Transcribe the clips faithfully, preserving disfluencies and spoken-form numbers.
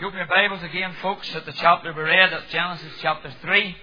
You open your Bibles again, folks, at the chapter we read, that's Genesis chapter three.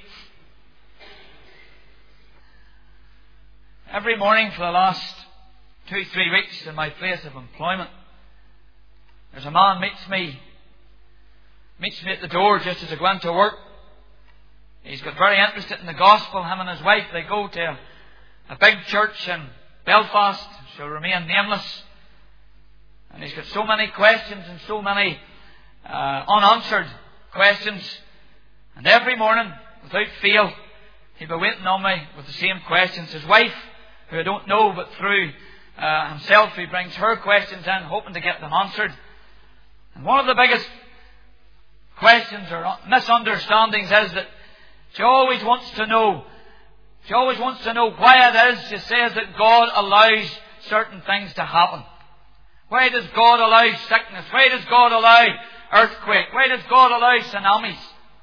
Every morning for the last two, three weeks in my place of employment, there's a man meets me, meets me at the door just as I go into work. He's got very interested in the gospel. Him and his wife, they go to a, a big church in Belfast, shall remain nameless. And he's got so many questions and so many uh, unanswered questions. And every morning, without fail, he'll be waiting on me with the same questions. His wife, who I don't know, but through uh, himself, he brings her questions in, hoping to get them answered. And one of the biggest questions or misunderstandings is that she always wants to know, she always wants to know why it is she says that God allows certain things to happen. Why does God allow sickness? Why does God allow earthquake? Why does God allow tsunamis?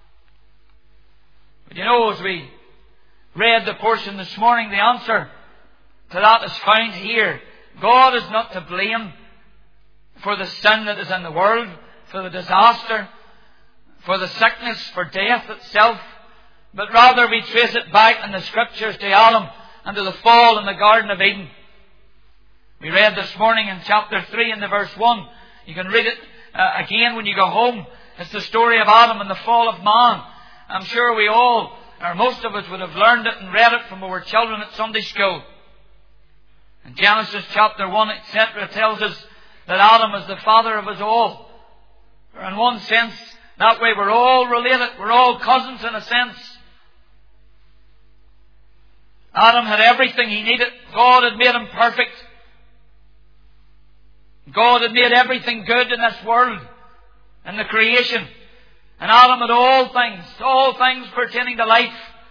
But you know, as we read the portion this morning, the answer to that is found here. God is not to blame for the sin that is in the world, for the disaster, for the sickness, for death itself, but rather we trace it back in the Scriptures to Adam and to the fall in the Garden of Eden. We read this morning in chapter three in the verse one. You can read it uh, again when you go home. It's the story of Adam and the fall of man. I'm sure we all, or most of us, would have learned it and read it from when we were children at Sunday school. In Genesis chapter one, et cetera, tells us that Adam is the father of us all. For in one sense, that way we're all related. We're all cousins in a sense. Adam had everything he needed. God had made him perfect. God had made everything good in this world, in the creation. And Adam had all things, all things pertaining to life.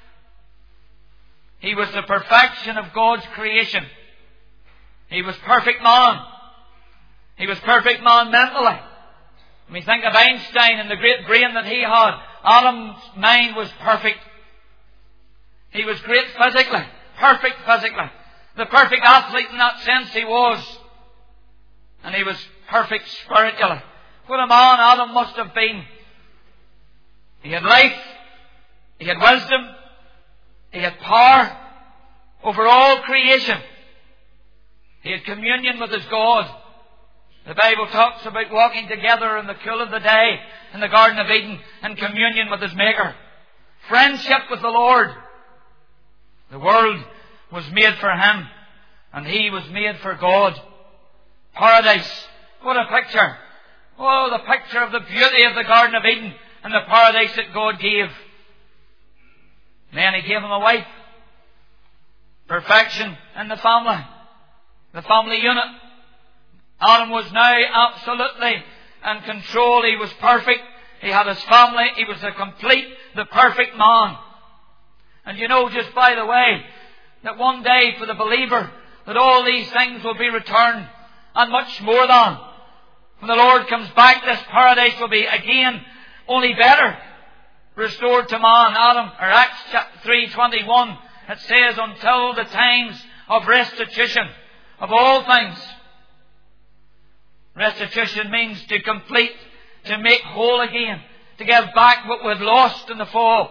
He was the perfection of God's creation. He was perfect man. He was perfect man mentally. When we think of Einstein and the great brain that he had, Adam's mind was perfect. He was great physically, perfect physically. The perfect athlete in that sense he was. And he was perfect spiritually. What a man Adam must have been. He had life. He had wisdom. He had power over all creation. He had communion with his God. The Bible talks about walking together in the cool of the day in the Garden of Eden in communion with his Maker. Friendship with the Lord. The world was made for him, and he was made for God. Paradise. What a picture. Oh, the picture of the beauty of the Garden of Eden and the paradise that God gave. And then he gave him a wife. Perfection in the family. The family unit. Adam was now absolutely in control. He was perfect. He had his family. He was the complete, the perfect man. And you know, just by the way, that one day for the believer, that all these things will be returned. And much more than. When the Lord comes back, this paradise will be again only better. Restored to man. Adam, or Acts three twenty-one, it says, until the times of restitution of all things. Restitution means to complete, to make whole again, to give back what we had lost in the fall.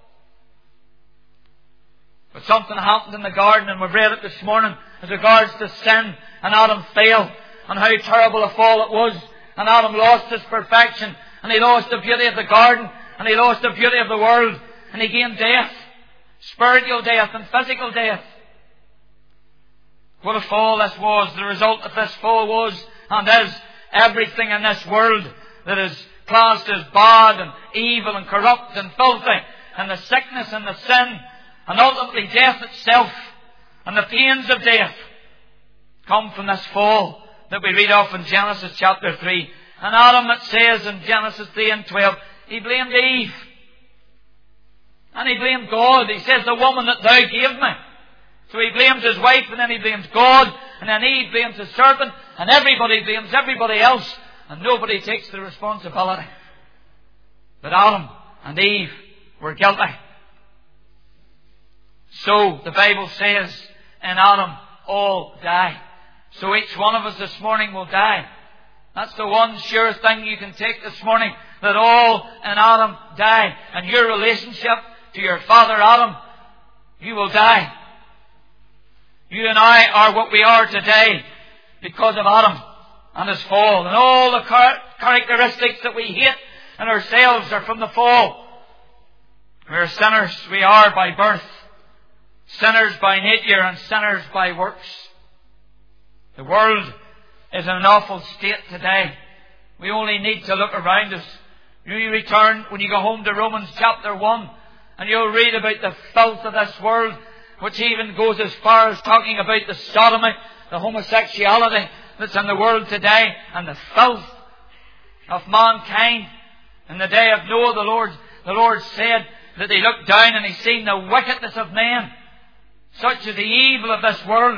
But something happened in the garden, and we've read it this morning as regards to sin, and Adam failed, and how terrible a fall it was. And Adam lost his perfection, and he lost the beauty of the garden, and he lost the beauty of the world, and he gained death, spiritual death and physical death. What a fall this was. The result of this fall was, and is, everything in this world that is classed as bad and evil and corrupt and filthy, and the sickness and the sin, and ultimately death itself, and the pains of death, come from this fall that we read of in Genesis chapter three. And Adam, it says in Genesis three and twelve, he blamed Eve. And he blamed God. He says, the woman that thou gave me. So he blames his wife, and then he blames God, and then Eve blames the serpent, and everybody blames everybody else, and nobody takes the responsibility. But Adam and Eve were guilty. So the Bible says, in Adam all die. So each one of us this morning will die. That's the one sure thing you can take this morning, that all in Adam die. And your relationship to your father Adam, you will die. You and I are what we are today because of Adam and his fall. And all the char- characteristics that we hate in ourselves are from the fall. We are sinners. We are by birth. Sinners by nature and sinners by works. The world is in an awful state today. We only need to look around us. You return when you go home to Romans chapter one, and you'll read about the filth of this world, which even goes as far as talking about the sodomy, the homosexuality that's in the world today, and the filth of mankind. In the day of Noah, the Lord, the Lord said that He looked down and He seen the wickedness of men. Such is the evil of this world.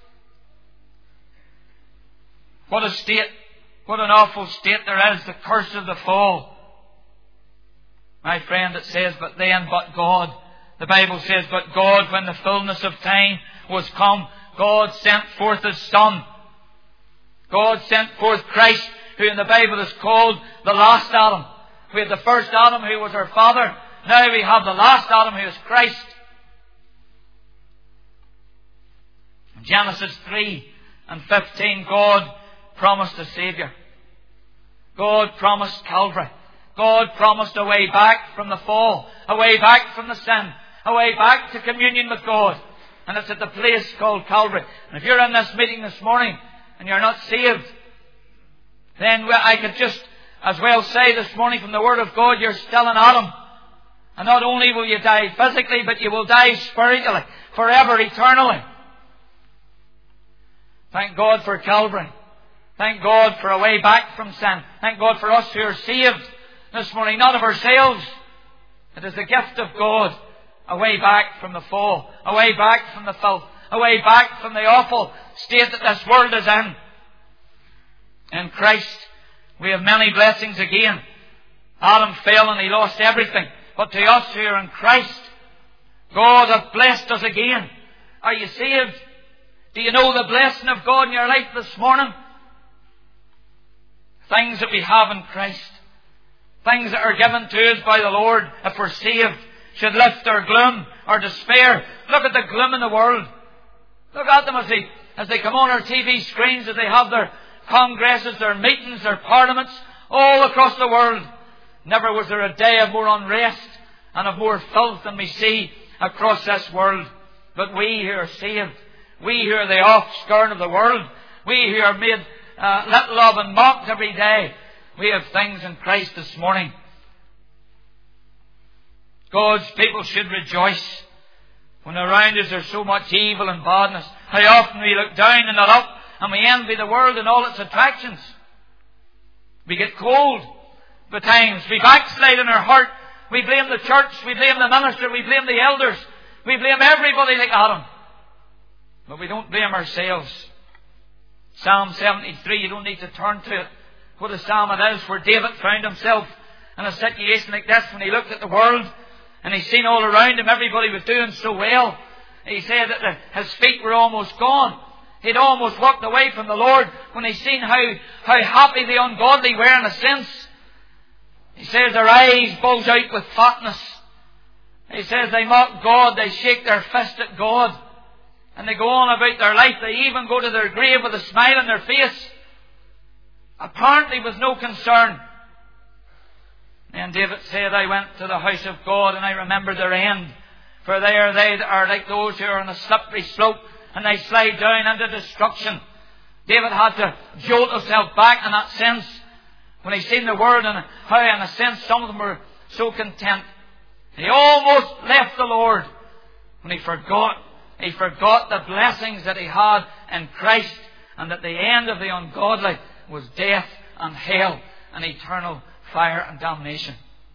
What a state, what an awful state there is, the curse of the fall. My friend, it says, but then, but God. The Bible says, but God, when the fullness of time was come, God sent forth His Son. God sent forth Christ, who in the Bible is called the last Adam. We had the first Adam, who was our father. Now we have the last Adam, who is Christ. In Genesis three and fifteen, God promised a Saviour. God promised Calvary. God promised a way back from the fall, a way back from the sin, a way back to communion with God. And it's at the place called Calvary. And if you're in this meeting this morning and you're not saved, then I could just as well say this morning from the Word of God, you're still in Adam. And not only will you die physically, but you will die spiritually, forever, eternally. Thank God for Calvary. Thank God for a way back from sin. Thank God for us who are saved this morning, not of ourselves. It is the gift of God. A way back from the fall. A way back from the filth. A way back from the awful state that this world is in. In Christ, we have many blessings again. Adam fell and he lost everything. But to us who are in Christ, God hath blessed us again. Are you saved? Do you know the blessing of God in your life this morning? Things that we have in Christ. Things that are given to us by the Lord, if we're saved, should lift our gloom, our despair. Look at the gloom in the world. Look at them as they, as they come on our T V screens, as they have their congresses, their meetings, their parliaments, all across the world. Never was there a day of more unrest and of more filth than we see across this world. But we who are saved, we who are the offscouring of the world, we who are made uh, little of and mocked every day, we have things in Christ this morning. God's people should rejoice when around us there's so much evil and badness. How often we look down and not up, and we envy the world and all its attractions. We get cold by times. We backslide in our heart. We blame the church. We blame the minister. We blame the elders. We blame everybody like Adam. But we don't blame ourselves. Psalm seventy-three, you don't need to turn to it. What a psalm it is, where David found himself in a situation like this when he looked at the world and he seen all around him everybody was doing so well. He said that the, his feet were almost gone. He'd almost walked away from the Lord when he seen how, how happy the ungodly were in a sense. He says their eyes bulge out with fatness. He says they mock God, they shake their fist at God, and they go on about their life. They even go to their grave with a smile on their face. Apparently with no concern. And David said, I went to the house of God and I remembered their end. For they are they that are like those who are on a slippery slope, and they slide down into destruction. David had to jolt himself back in that sense when he seen the world and how in a sense some of them were so content. He almost left the Lord when he forgot. He forgot the blessings that he had in Christ, and that the end of the ungodly was death and hell and eternal fire and damnation.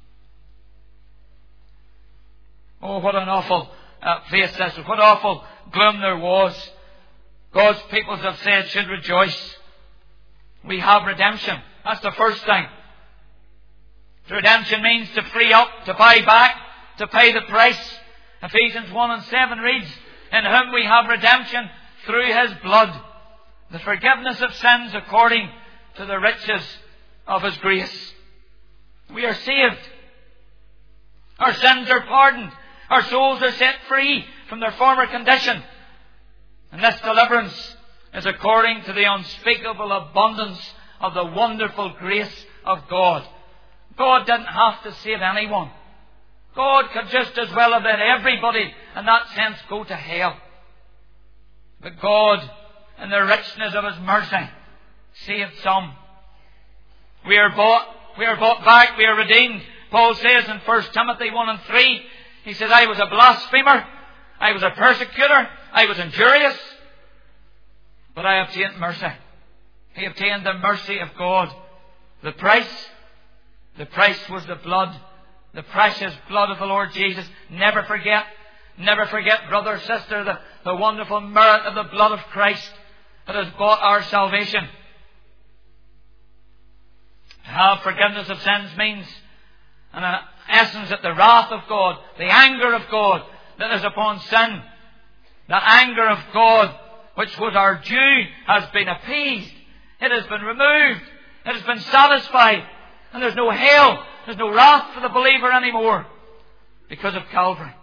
Oh, what an awful uh, place this was. What awful gloom there was. God's people, as I've said, should rejoice. We have redemption. That's the first thing. Redemption means to free up, to buy back, to pay the price. Ephesians one and seven reads, in whom we have redemption through His blood, the forgiveness of sins according to the riches of His grace. We are saved. Our sins are pardoned. Our souls are set free from their former condition. And this deliverance is according to the unspeakable abundance of the wonderful grace of God. God didn't have to save anyone. God could just as well have let everybody, in that sense, go to hell. But God, in the richness of His mercy, saved some. We are bought, we are bought back, we are redeemed. Paul says in First Timothy one and three, he says, I was a blasphemer, I was a persecutor, I was injurious, but I obtained mercy. He obtained the mercy of God. The price, the price was the blood, the precious blood of the Lord Jesus. Never forget, never forget, brother, sister, the, the wonderful merit of the blood of Christ that has bought our salvation. To have forgiveness of sins means, in essence, that the wrath of God, the anger of God that is upon sin, the anger of God which was our due, has been appeased. It has been removed. It has been satisfied. And there's no hell, there's no wrath for the believer anymore because of Calvary.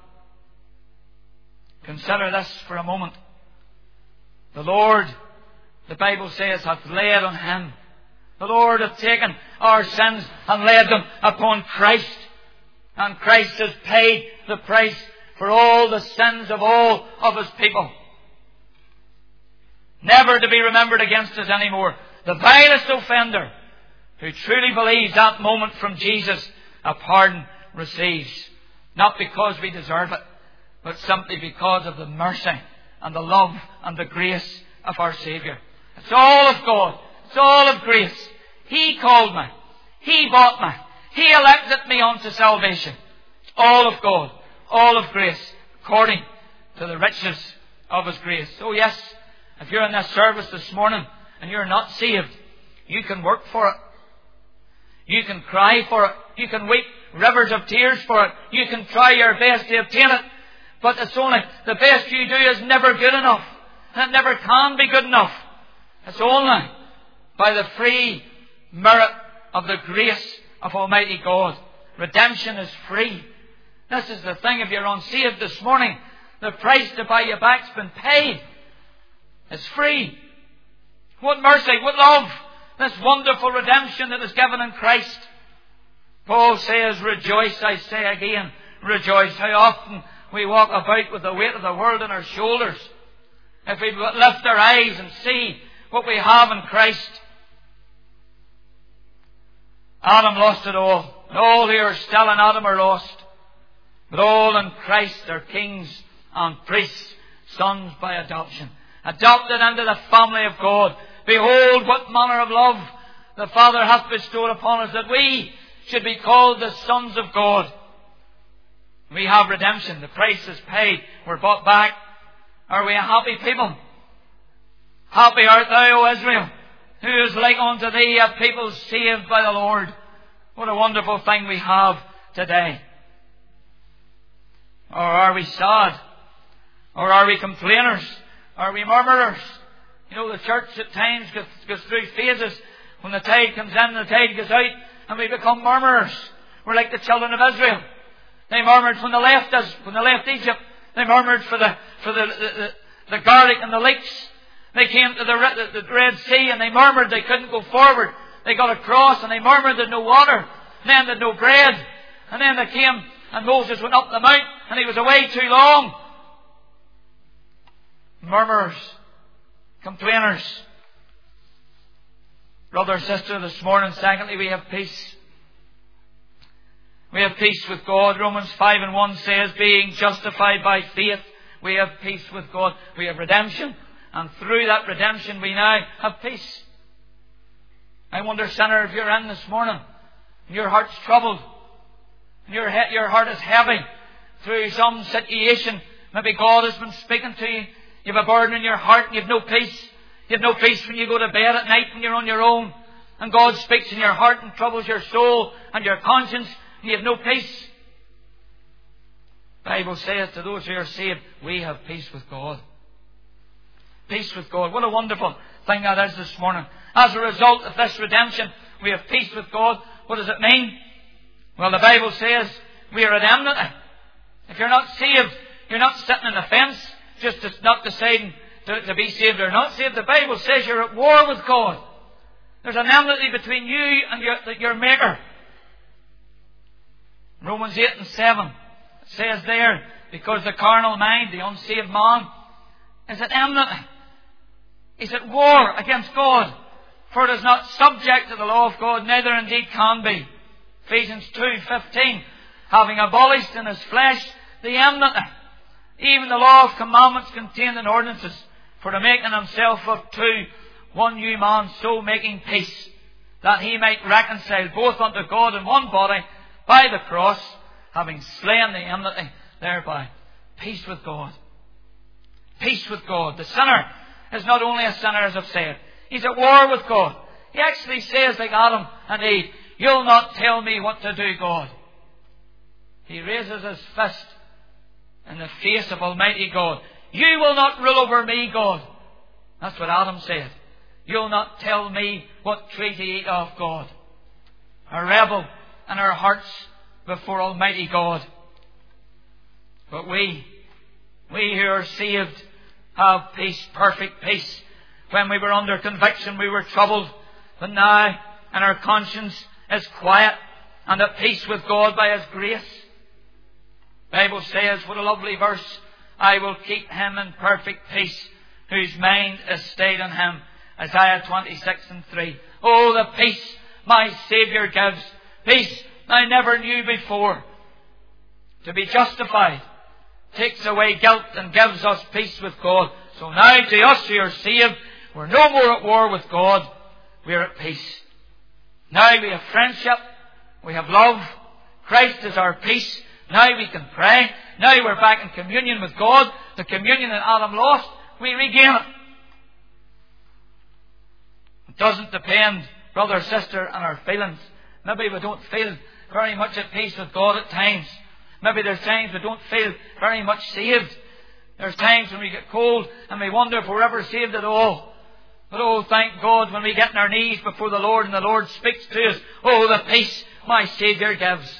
Consider this for a moment. The Lord, the Bible says, hath laid on Him. The Lord hath taken our sins and laid them upon Christ. And Christ has paid the price for all the sins of all of His people. Never to be remembered against us anymore. The vilest offender who truly believes that moment from Jesus, a pardon receives. Not because we deserve it, but simply because of the mercy and the love and the grace of our Saviour. It's all of God. It's all of grace. He called me. He bought me. He elected me unto salvation. It's all of God. All of grace. According to the riches of His grace. So yes, if you're in this service this morning and you're not saved, you can work for it. You can cry for it. You can weep rivers of tears for it. You can try your best to obtain it. But it's only the best you do is never good enough. And it never can be good enough. It's only by the free merit of the grace of Almighty God. Redemption is free. This is the thing. If you're unsaved this morning, the price to buy you back's been paid. It's free. What mercy, what love. This wonderful redemption that is given in Christ. Paul says, rejoice, I say again. Rejoice. How often we walk about with the weight of the world on our shoulders. If we lift our eyes and see what we have in Christ. Adam lost it all. And all who are still in Adam are lost. But all in Christ are kings and priests, sons by adoption. Adopted into the family of God. Behold, what manner of love the Father hath bestowed upon us, that we should be called the sons of God. We have redemption. The price is paid. We're bought back. Are we a happy people? Happy art thou, O Israel, who is like unto thee, a people saved by the Lord. What a wonderful thing we have today. Or are we sad? Or are we complainers? Are we murmurers? You know, the church at times goes, goes through phases. When the tide comes in, the tide goes out, and we become murmurers. We're like the children of Israel. They murmured when they left us, when they left Egypt. They murmured for the for the the, the, the garlic and the leeks. They came to the, the, the Red Sea and they murmured they couldn't go forward. They got across and they murmured there's no water. And then there's no bread. And then they came and Moses went up the mount and he was away too long. Murmurers. Complainers. Brother, sister, this morning, secondly, we have peace. We have peace with God. Romans five and one says, being justified by faith, we have peace with God. We have redemption. And through that redemption, we now have peace. I wonder, sinner, if you're in this morning, and your heart's troubled, and your, he- your heart is heavy through some situation, maybe God has been speaking to you, you have a burden in your heart, and you have no peace. You have no peace when you go to bed at night when you're on your own, and God speaks in your heart and troubles your soul and your conscience, and you have no peace. The Bible says to those who are saved, we have peace with God. Peace with God. What a wonderful thing that is this morning. As a result of this redemption, we have peace with God. What does it mean? Well, the Bible says we are at enmity. If you're not saved, you're not sitting on the fence, just not deciding to, to be saved or not saved. The Bible says you're at war with God. There's an enmity between you and your, your Maker. Romans eight and seven, it says there, because the carnal mind, the unsaved man, is at enmity. He's at war against God. For it is not subject to the law of God, neither indeed can be. Ephesians two fifteen, having abolished in his flesh the enmity, even the law of commandments contained in ordinances, for the making himself of two, one new man, so making peace, that he might reconcile both unto God in one body by the cross, having slain the enmity thereby. Peace with God. Peace with God. The sinner is not only a sinner, as I've said. He's at war with God. He actually says, like Adam and Eve, you'll not tell me what to do, God. He raises his fist in the face of Almighty God. You will not rule over me, God. That's what Adam said. You'll not tell me what tree to eat of, God. A rebel in our hearts before Almighty God. But we, we who are saved, have peace, perfect peace. When we were under conviction, we were troubled. But now, and our conscience is quiet and at peace with God by His grace. The Bible says, what a lovely verse, I will keep him in perfect peace, whose mind is stayed on Him. Isaiah twenty-six and three. Oh, the peace my Saviour gives. Peace I never knew before. To be justified takes away guilt and gives us peace with God. So now to us who are saved, we're no more at war with God. We're at peace. Now we have friendship. We have love. Christ is our peace. Now we can pray. Now we're back in communion with God. The communion that Adam lost, we regain it. It doesn't depend, brother or sister, on our feelings. Maybe we don't feel very much at peace with God at times. Maybe there's times we don't feel very much saved. There's times when we get cold and we wonder if we're ever saved at all. But oh, thank God when we get on our knees before the Lord and the Lord speaks to us. Oh, the peace my Saviour gives.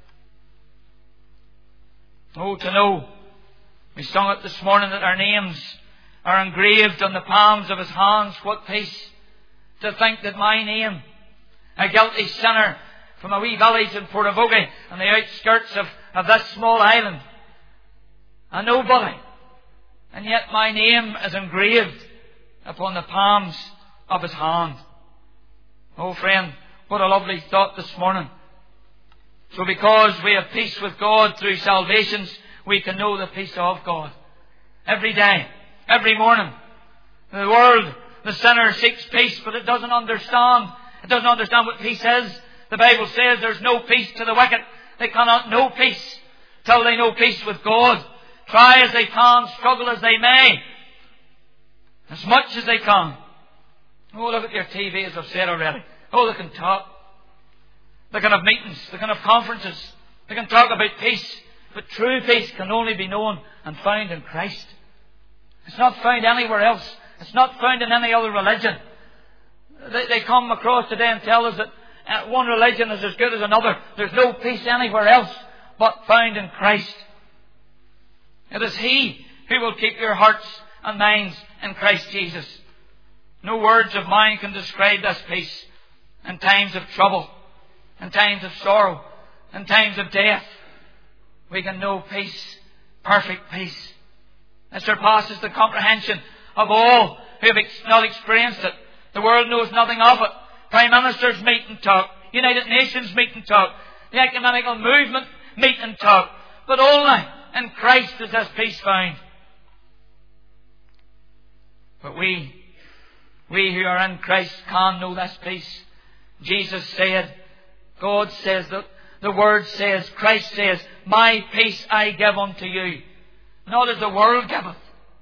Oh, to know. We sung it this morning that our names are engraved on the palms of His hands. What peace. To think that my name, a guilty sinner from a wee village in Portavogie on the outskirts of, of this small island, a nobody, and yet my name is engraved upon the palms of His hand. Oh friend, what a lovely thought this morning. So because we have peace with God through salvations, we can know the peace of God. Every day, every morning. The world, the sinner seeks peace, but it doesn't understand. It doesn't understand what peace is. The Bible says there's no peace to the wicked. They cannot know peace till they know peace with God. Try as they can, struggle as they may, as much as they can. Oh, look at your T V, as I've said already. Oh, they can talk. They can have meetings. They can have conferences. They can talk about peace. But true peace can only be known and found in Christ. It's not found anywhere else. It's not found in any other religion. They, they come across today and tell us that uh, one religion is as good as another. There's no peace anywhere else but found in Christ. It is He who will keep your hearts and minds in Christ Jesus. No words of mine can describe this peace. In times of trouble, in times of sorrow, in times of death, we can know peace, perfect peace. It surpasses the comprehension of all who have not experienced it. The world knows nothing of it. Prime ministers meet and talk. United Nations meet and talk. The ecumenical movement meet and talk. But only in Christ is this peace found. But we, we who are in Christ can know this peace. Jesus said, God says, that the Word says, Christ says, my peace I give unto you, not as the world giveth.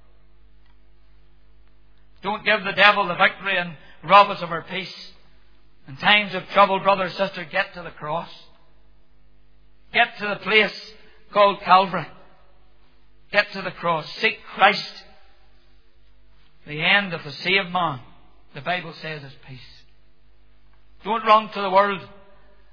Don't give the devil the victory and rob us of our peace. In times of trouble, brother, sister, get to the cross. Get to the place called Calvary. Get to the cross. Seek Christ. The end of the saved man, the Bible says, is peace. Don't run to the world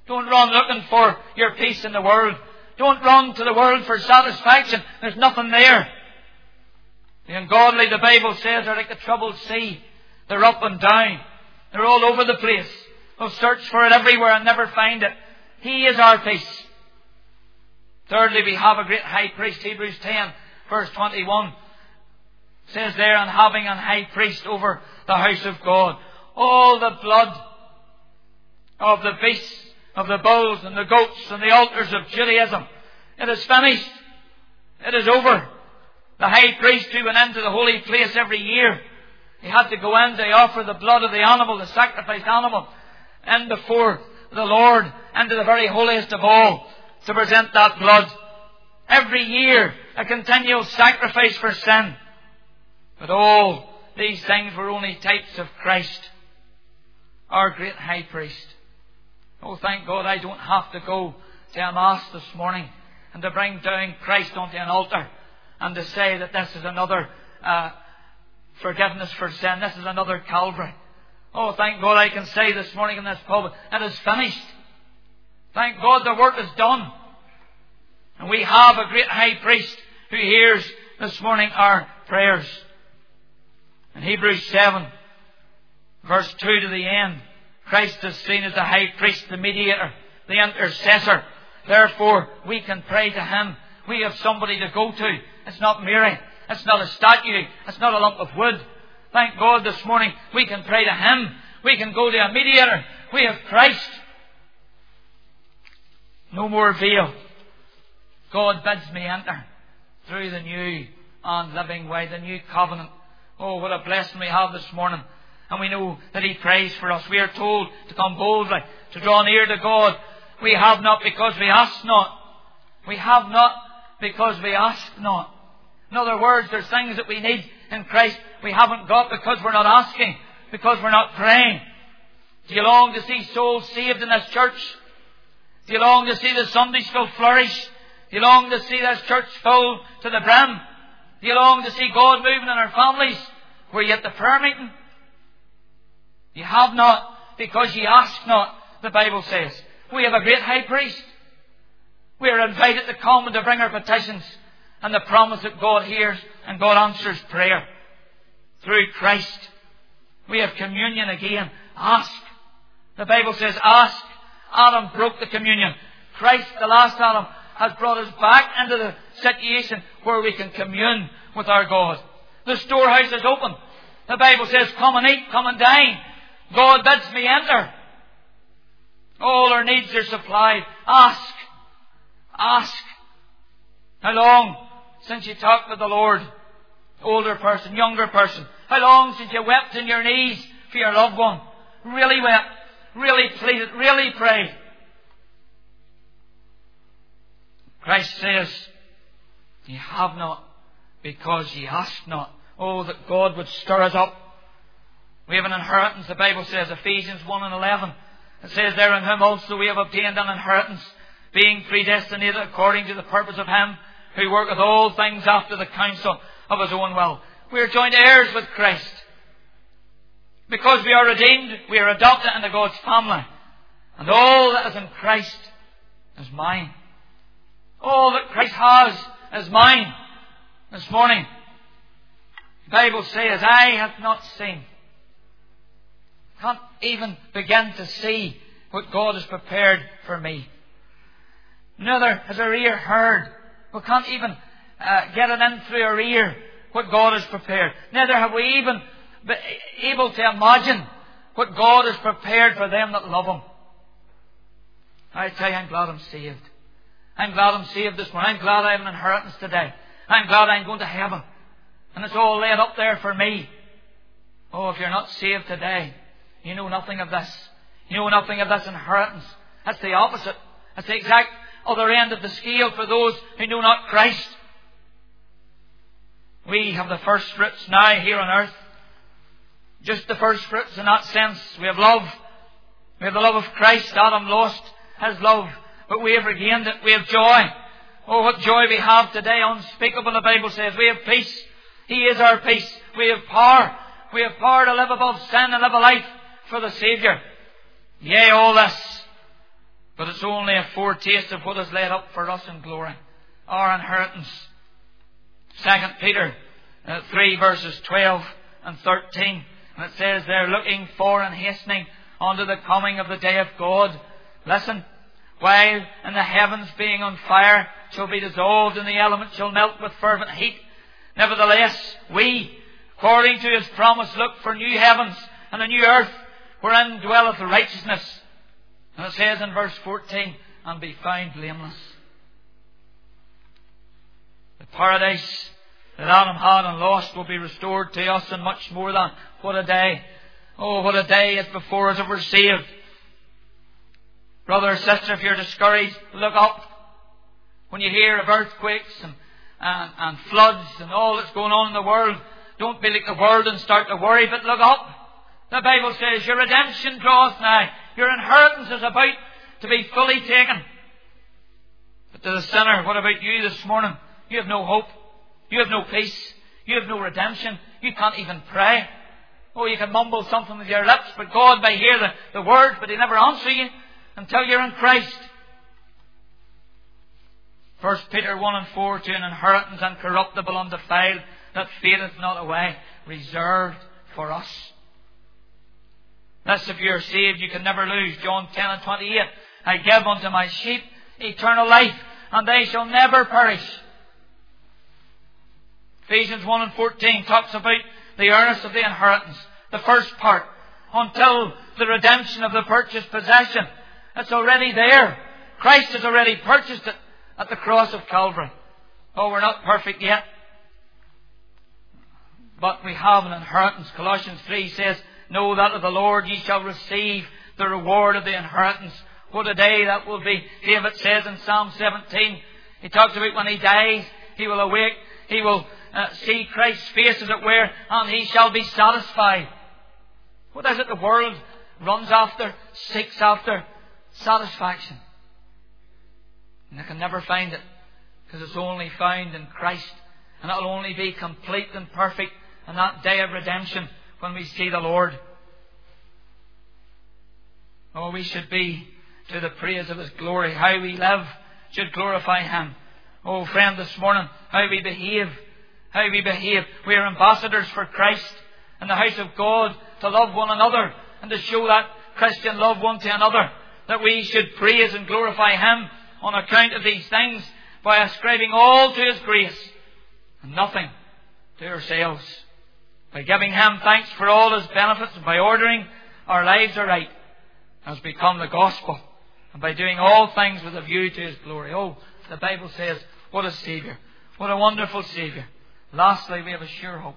Don't run looking for your peace in the world. Don't run to the world for satisfaction. There's nothing there. The ungodly, the Bible says, are like the troubled sea. They're up and down. They're all over the place. They'll search for it everywhere and never find it. He is our peace. Thirdly, we have a great high priest. Hebrews ten, verse twenty-one says there, and having an high priest over the house of God, all the blood of the beasts, of the bulls and the goats and the altars of Judaism, it is finished. It is over. The high priest who went into the holy place every year, he had to go in to offer the blood of the animal, the sacrificed animal, and before the Lord, into the very holiest of all, to present that blood. Every year, a continual sacrifice for sin. But all these things were only types of Christ, our great high priest. Oh, thank God I don't have to go to a Mass this morning and to bring down Christ onto an altar and to say that this is another uh, forgiveness for sin. This is another Calvary. Oh, thank God I can say this morning in this pulpit, it is finished. Thank God the work is done. And we have a great high priest who hears this morning our prayers. In Hebrews seven, verse two to the end, Christ is seen as the high priest, the mediator, the intercessor. Therefore, we can pray to Him. We have somebody to go to. It's not Mary. It's not a statue. It's not a lump of wood. Thank God this morning we can pray to Him. We can go to a mediator. We have Christ. No more veil. God bids me enter through the new and living way, the new covenant. Oh, what a blessing we have this morning. And we know that He prays for us. We are told to come boldly, to draw near to God. We have not because we ask not. We have not because we ask not. In other words, there's things that we need in Christ we haven't got because we're not asking, because we're not praying. Do you long to see souls saved in this church? Do you long to see the Sunday school flourish? Do you long to see this church full to the brim? Do you long to see God moving in our families? Were you at the prayer meeting? You have not because ye ask not, the Bible says. We have a great high priest. We are invited to come and to bring our petitions, and the promise that God hears and God answers prayer through Christ. We have communion again. Ask. The Bible says ask. Adam broke the communion. Christ, the last Adam, has brought us back into the situation where we can commune with our God. The storehouse is open. The Bible says, come and eat, come and dine. God bids me enter. All our needs are supplied. Ask. Ask. How long since you talked with the Lord? Older person, younger person. How long since you wept on your knees for your loved one? Really wept. Really pleaded. Really prayed. Christ says, ye have not because ye ask not. Oh, that God would stir us up. We have an inheritance, the Bible says, Ephesians one and eleven. It says there, in Him also we have obtained an inheritance, being predestinated according to the purpose of Him who worketh all things after the counsel of His own will. We are joint heirs with Christ. Because we are redeemed, we are adopted into God's family. And all that is in Christ is mine. All that Christ has is mine. This morning, the Bible says, eye hath not seen. Can't even begin to see what God has prepared for me. Neither has our ear heard. We can't even uh, get it in through our ear what God has prepared. Neither have we even been able to imagine what God has prepared for them that love Him. I tell you, I'm glad I'm saved. I'm glad I'm saved this morning. I'm glad I have an inheritance today. I'm glad I'm going to heaven. And it's all laid up there for me. Oh, if you're not saved today, you know nothing of this. You know nothing of this inheritance. That's the opposite. That's the exact other end of the scale for those who know not Christ. We have the first fruits now here on earth. Just the first fruits in that sense. We have love. We have the love of Christ. Adam lost his love, but we have regained it. We have joy. Oh, what joy we have today, unspeakable, the Bible says. We have peace. He is our peace. We have power. We have power to live above sin and live a life for the Saviour. Yea, all this But it's only a foretaste of what is laid up for us in glory. Our inheritance. Second Peter uh, three verses twelve and thirteen. And it says, they're looking for and hastening unto the coming of the day of God. Listen. While in the heavens being on fire shall be dissolved, and the elements shall melt with fervent heat. Nevertheless, we, according to His promise, look for new heavens and a new earth, wherein dwelleth righteousness. And it says in verse fourteen, and be found blameless. The paradise that Adam had and lost will be restored to us, and much more than. What a day. Oh, what a day is before us if we're saved. Brother or sister, if you're discouraged, look up. When you hear of earthquakes and, and, and floods and all that's going on in the world, don't be like the world and start to worry, but look up. The Bible says, your redemption draweth nigh. Your inheritance is about to be fully taken. But to the sinner, what about you this morning? You have no hope. You have no peace. You have no redemption. You can't even pray. Oh, you can mumble something with your lips, but God may hear the, the word, but He never answer you until you're in Christ. First Peter one and four, to an inheritance incorruptible, undefiled, that fadeth not away, reserved for us. Thus, if you're saved, you can never lose. John ten and twenty-eight, I give unto my sheep eternal life, and they shall never perish. Ephesians one and fourteen talks about the earnest of the inheritance. The first part, until the redemption of the purchased possession. It's already there. Christ has already purchased it at the cross of Calvary. Oh, we're not perfect yet, but we have an inheritance. Colossians three says, know that of the Lord ye shall receive the reward of the inheritance. What a day that will be. David says in Psalm seventeen, he talks about when he dies, he will awake, he will uh, see Christ's face as it were, and he shall be satisfied. What is it the world runs after, seeks after? Satisfaction. And they can never find it, because it's only found in Christ. And it'll only be complete and perfect on that day of redemption when we see the Lord. Oh, we should be to the praise of His glory. How we live should glorify Him. Oh, friend, this morning, how we behave. How we behave. We are ambassadors for Christ in the house of God, to love one another and to show that Christian love one to another. That we should praise and glorify Him on account of these things by ascribing all to His grace and nothing to ourselves. By giving Him thanks for all His benefits, and by ordering our lives aright has become the gospel, and by doing all things with a view to His glory. Oh, the Bible says, what a Saviour. What a wonderful Saviour. Lastly, we have a sure hope.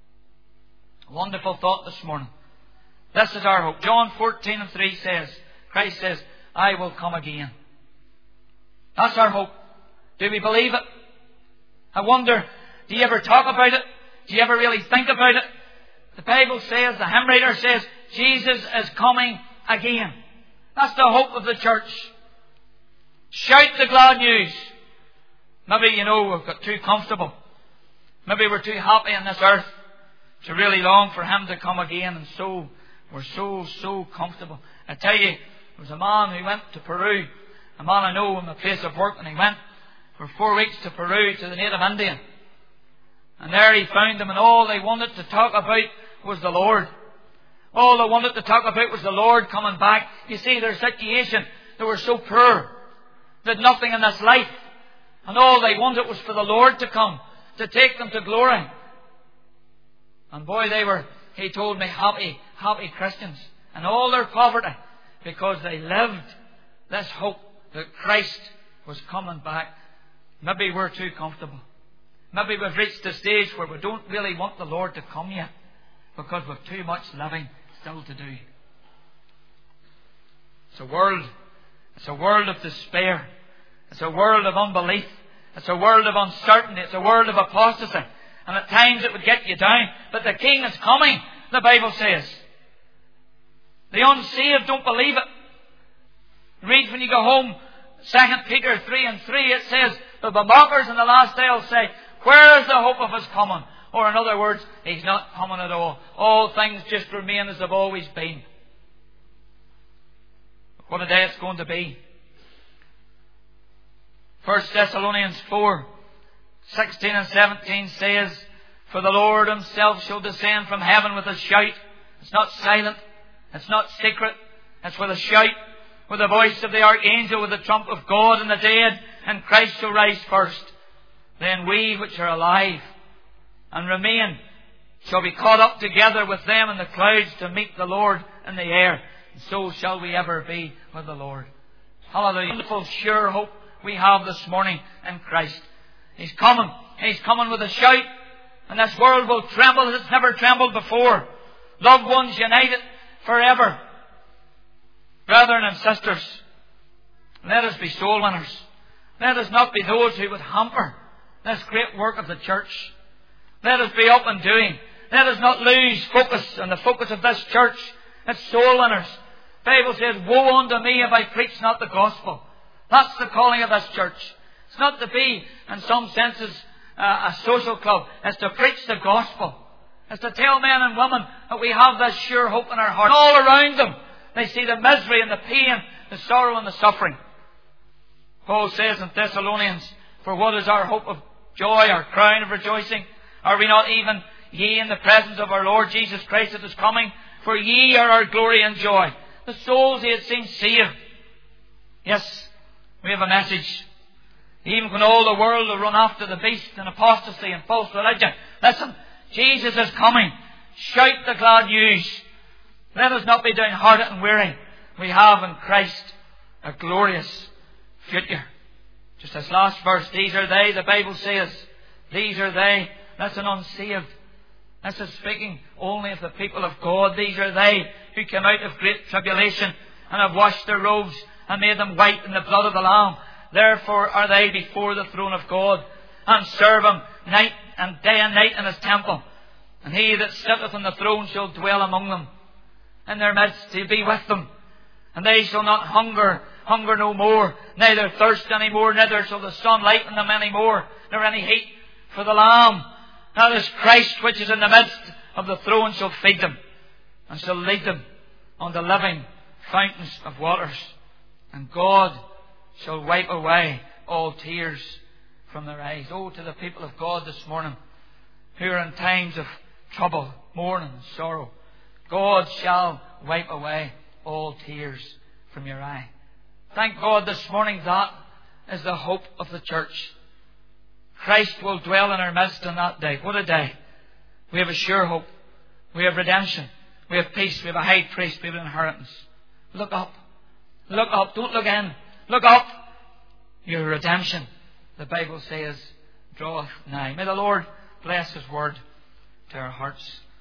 A wonderful thought this morning. This is our hope. John fourteen and three says, Christ says, I will come again. That's our hope. Do we believe it? I wonder, do you ever talk about it? Do you ever really think about it? The Bible says, the hymn writer says, Jesus is coming again. That's the hope of the church. Shout the glad news. Maybe, you know, we've got too comfortable. Maybe we're too happy on this earth to really long for Him to come again. And so, we're so, so comfortable. I tell you, there was a man who went to Peru. A man I know in the place of work, and he went for four weeks to Peru, to the native Indian. And there he found them, and all they wanted to talk about was the Lord. All they wanted to talk about was the Lord coming back. You see, their situation, they were so poor. They had nothing in this life. And all they wanted was for the Lord to come, to take them to glory. And boy, they were, he told me, happy, happy Christians. And all their poverty, because they lived this hope that Christ was coming back. Maybe we're too comfortable. Maybe we've reached the stage where we don't really want the Lord to come yet, because we've too much living still to do. It's a world. It's a world of despair. It's a world of unbelief. It's a world of uncertainty. It's a world of apostasy. And at times it would get you down. But the King is coming, the Bible says. The unsaved don't believe it. Read when you go home, Second Peter three and three, it says, that the mockers in the last day will say, where is the hope of His coming? Or in other words, He's not coming at all. All things just remain as they've always been. What a day it's going to be. First Thessalonians four, sixteen and seventeen says, "For the Lord Himself shall descend from heaven with a shout." It's not silent. It's not secret. It's with a shout, with the voice of the archangel, with the trump of God, and the dead and Christ shall rise first. Then we which are alive and remain shall be caught up together with them in the clouds to meet the Lord in the air. And so shall we ever be with the Lord. Hallelujah. Wonderful, sure hope we have this morning in Christ. He's coming. He's coming with a shout. And this world will tremble as it's never trembled before. Loved ones united forever. Brethren and sisters, let us be soul winners. Let us not be those who would hamper this great work of the church. Let us be up and doing. Let us not lose focus on the focus of this church. It's soul winners. The Bible says, "Woe unto me if I preach not the gospel." That's the calling of this church. It's not to be, in some senses, uh, a social club. It's to preach the gospel. It's to tell men and women that we have this sure hope in our hearts. All around them, they see the misery and the pain, the sorrow and the suffering. Paul says in Thessalonians, "For what is our hope of joy, our crown of rejoicing? Are we not even ye in the presence of our Lord Jesus Christ that is coming? For ye are our glory and joy." The souls He had seen saved. Yes, we have a message. Even when all the world will run after the beast and apostasy and false religion, listen, Jesus is coming. Shout the glad news. Let us not be downhearted and weary. We have in Christ a glorious future. Just this last verse, "These are they," the Bible says. These are they. That's an unsaved. This is speaking only of the people of God. These are they who came out of great tribulation and have washed their robes and made them white in the blood of the Lamb. Therefore are they before the throne of God, and serve Him night and day and night in His temple. And He that sitteth on the throne shall dwell among them. In their midst He'll be with them. And they shall not hunger, hunger no more, neither thirst any more, neither shall the sun lighten them any more, nor any heat. For the Lamb, that is Christ, which is in the midst of the throne, shall feed them, and shall lead them unto living fountains of waters. And God shall wipe away all tears from their eyes. Oh, to the people of God this morning who are in times of trouble, mourning and sorrow, God shall wipe away all tears from your eye. Thank God this morning that is the hope of the church. Christ will dwell in our midst on that day. What a day. We have a sure hope. We have redemption. We have peace. We have a high priest. We have an inheritance. Look up. Look up. Don't look in. Look up. Your redemption, the Bible says, draweth nigh. May the Lord bless His word to our hearts.